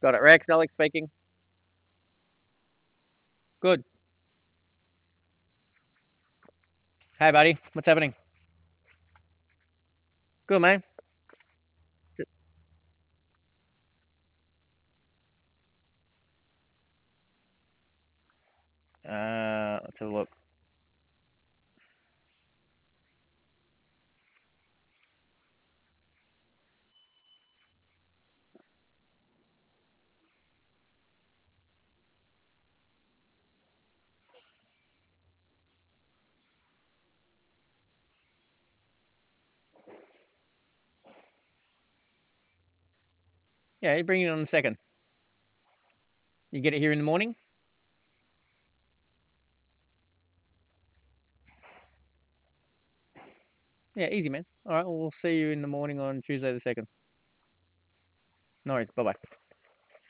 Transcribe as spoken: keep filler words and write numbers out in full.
Got it, Rex. Alex speaking. Good. Hey, buddy. What's happening? Good, man. Uh, let's have a look. Yeah, you bring it on in a second. You get it here in the morning? Yeah, easy, man. All right, well, we'll see you in the morning on Tuesday the second. No worries. Bye bye.